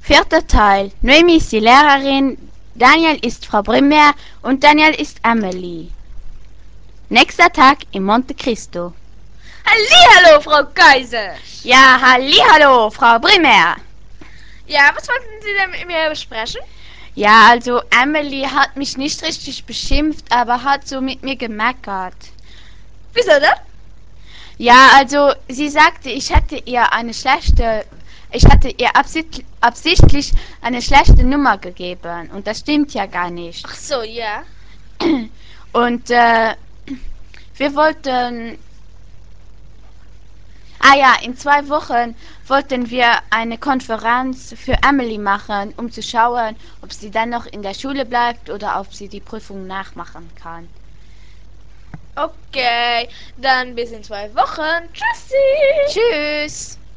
Vierter Teil. Noemi ist die Lehrerin, Daniel ist Frau Brimmer und Daniel ist Amelie. Nächster Tag in Monte Cristo. Hallihallo, Frau Kaiser! Ja, hallihallo, Frau Brimmer. Ja, was wollten Sie denn mit mir besprechen? Ja, also Amelie hat mich nicht richtig beschimpft, aber hat so mit mir gemeckert. Wieso denn? Ja, also sie sagte, ich hatte ihr absichtlich eine schlechte Nummer gegeben und das stimmt ja gar nicht. Ach so, ja. Und wir wollten, ja, in 2 Wochen wollten wir eine Konferenz für Emily machen, um zu schauen, ob sie dann noch in der Schule bleibt oder ob sie die Prüfung nachmachen kann. Okay, dann bis in 2 Wochen. Tschüssi! Tschüss!